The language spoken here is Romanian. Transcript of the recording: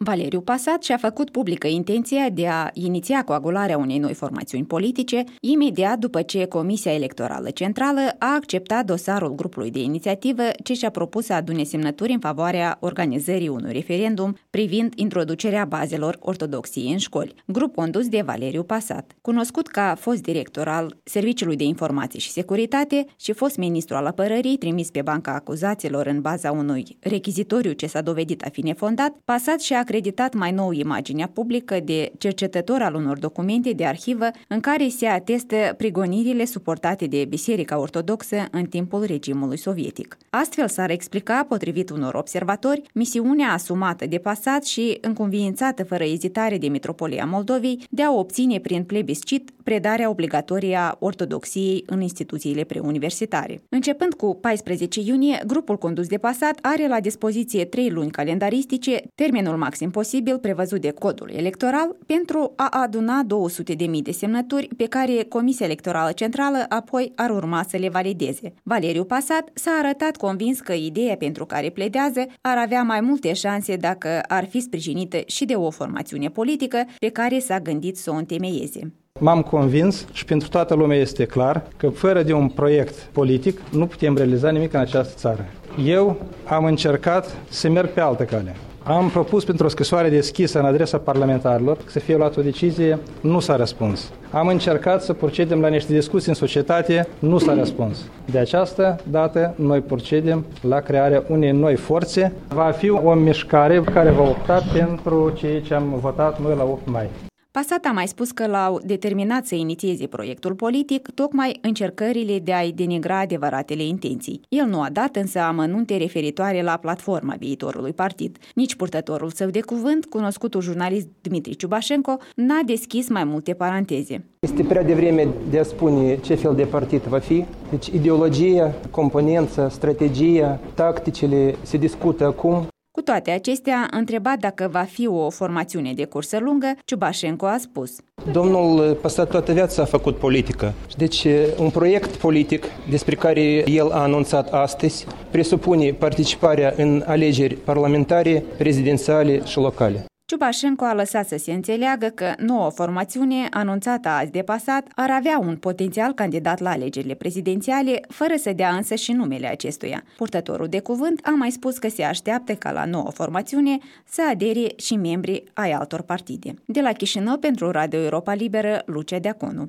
Valeriu Pasat și-a făcut publică intenția de a iniția coagularea unei noi formațiuni politice, imediat după ce Comisia Electorală Centrală a acceptat dosarul grupului de inițiativă ce și-a propus să adune semnături în favoarea organizării unui referendum privind introducerea bazelor ortodoxiei în școli, grup condus de Valeriu Pasat, cunoscut ca fost director al Serviciului de Informații și Securitate și fost ministru al apărării trimis pe banca acuzaților în baza unui rechizitoriu ce s-a dovedit a fi nefondat. Pasat și-a acreditat mai nou imaginea publică de cercetător al unor documente de arhivă în care se atestă prigonirile suportate de Biserica Ortodoxă în timpul regimului sovietic. Astfel s-ar explica, potrivit unor observatori, misiunea asumată de Pasat și înconviințată fără ezitare de Mitropolia Moldovei de a obține prin plebiscit predarea obligatorie a ortodoxiei în instituțiile preuniversitare. Începând cu 14 iunie, grupul condus de Pasat are la dispoziție 3 luni calendaristice, termenul maxim posibil prevăzut de codul electoral, pentru a aduna 200.000 de semnături pe care Comisia Electorală Centrală apoi ar urma să le valideze. Valeriu Pasat s-a arătat convins că ideea pentru care pledează ar avea mai multe șanse dacă ar fi sprijinită și de o formațiune politică pe care s-a gândit să o întemeieze. M-am convins și pentru toată lumea este clar că fără de un proiect politic nu putem realiza nimic în această țară. Eu am încercat să merg pe altă cale. Am propus pentru o scrisoare deschisă în adresa parlamentarilor să fie luată o decizie, nu s-a răspuns. Am încercat să procedem la niște discuții în societate, nu s-a răspuns. De această dată noi procedem la crearea unei noi forțe. Va fi o mișcare care va opta pentru ceea ce am votat noi la 8 mai. Pasat a mai spus că l-au determinat să inițieze proiectul politic tocmai încercările de a-i denigra adevăratele intenții. El nu a dat însă amănunte referitoare la platforma viitorului partid. Nici purtătorul său de cuvânt, cunoscutul jurnalist Dmitri Ciubașenko, n-a deschis mai multe paranteze. Este prea devreme de a spune ce fel de partid va fi. Deci ideologia, componența, strategia, tacticile se discută acum. Cu toate acestea, întrebat dacă va fi o formațiune de cursă lungă, Ciubașenko a spus: Domnul Pasat toată viața a făcut politică. Deci un proiect politic despre care el a anunțat astăzi presupune participarea în alegeri parlamentare, prezidențiale și locale. Ciubașenko a lăsat să se înțeleagă că noua formațiune anunțată azi de Pasat ar avea un potențial candidat la alegerile prezidențiale, fără să dea însă și numele acestuia. Purtătorul de cuvânt a mai spus că se așteaptă ca la noua formațiune să adere și membrii ai altor partide. De la Chișinău, pentru Radio Europa Liberă, Lucia Deaconu.